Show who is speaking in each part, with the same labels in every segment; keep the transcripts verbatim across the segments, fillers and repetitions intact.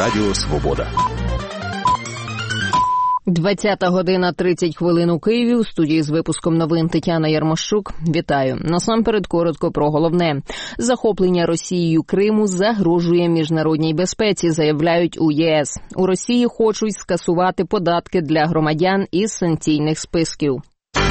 Speaker 1: Радіо Свобода.
Speaker 2: двадцята година тридцять хвилин у Києві. У студії з випуском новин Тетяна Ярмощук. Вітаю. Насамперед коротко про головне. Захоплення Росією Криму загрожує міжнародній безпеці, заявляють у ЄС. У Росії хочуть скасувати податки для громадян із санкційних списків.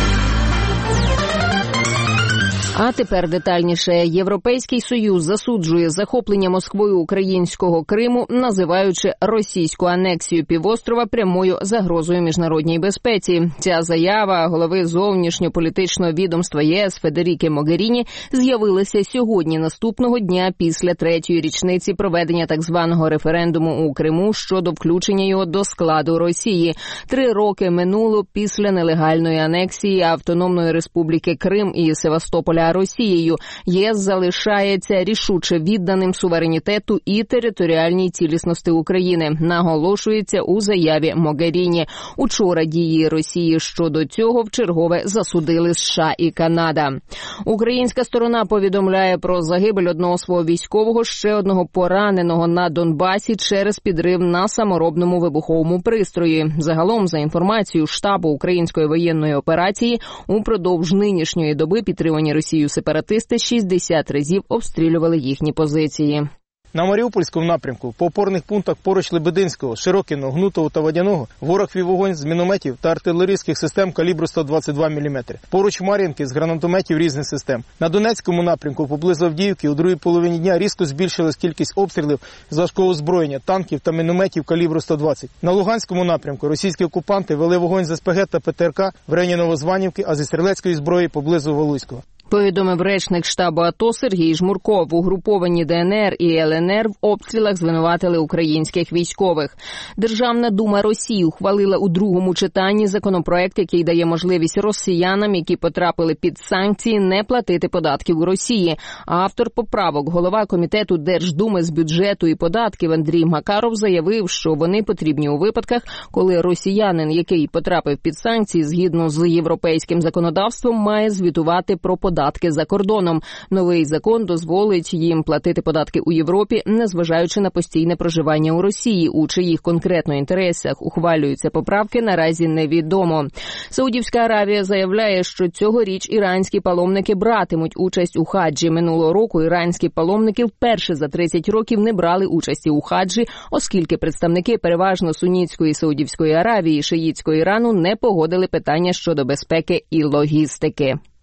Speaker 2: А тепер детальніше. Європейський Союз засуджує захоплення Москвою українського Криму, називаючи російську анексію півострова прямою загрозою міжнародній безпеці. Ця заява голови зовнішньополітичного відомства ЄС Федеріки Могеріні з'явилася сьогодні, наступного дня після третьої річниці проведення так званого референдуму у Криму щодо включення його до складу Росії. Три роки минуло після нелегальної анексії Автономної Республіки Крим і Севастополя Росією. ЄС залишається рішуче відданим суверенітету і територіальній цілісності України, наголошується у заяві Могеріні. Учора дії Росії щодо цього вчергове засудили США і Канада. Українська сторона повідомляє про загибель одного свого військового, ще одного пораненого на Донбасі через підрив на саморобному вибуховому пристрої. Загалом, за інформацією штабу української воєнної операції, упродовж нинішньої доби підтримані Росією сепаратисти шістдесят разів обстрілювали їхні позиції.
Speaker 3: На Маріупольському напрямку, по опорних пунктах поруч Лебединського, Широкіного, Гнутого та Водяного, ворог вів вогонь з мінометів та артилерійських систем калібру сто двадцять два міліметри. Поруч Мар'їнки з гранатометів різних систем. На Донецькому напрямку, поблизу Авдіївки, у другій половині дня різко збільшилась кількість обстрілів з важкого озброєння, танків та мінометів калібру сто двадцять. На Луганському напрямку російські окупанти вели вогонь з ес пе ге та пе те ер ка в районі Новозванівки, а зі стрілецької зброї поблизу Валуйського.
Speaker 2: Повідомив речник штабу АТО Сергій Жмурков. Угруповані де ен ер і ел ен ер в обстрілах звинуватили українських військових. Державна дума Росії ухвалила у другому читанні законопроект, який дає можливість росіянам, які потрапили під санкції, не платити податків у Росії. Автор поправок, голова комітету Держдуми з бюджету і податків Андрій Макаров, заявив, що вони потрібні у випадках, коли росіянин, який потрапив під санкції, згідно з європейським законодавством, має звітувати про податки за кордоном. Новий закон дозволить їм платити податки у Європі, незважаючи на постійне проживання у Росії. У чиїх конкретно інтересах ухвалюються поправки, наразі невідомо. Саудівська Аравія заявляє, що цьогоріч іранські паломники братимуть участь у хаджі. Минулого року іранські паломники вперше за тридцять років не брали участі у хаджі, оскільки представники переважно сунітської Саудівської Аравії і шиїтського Ірану не погодили питання щодо безпеки і логістики.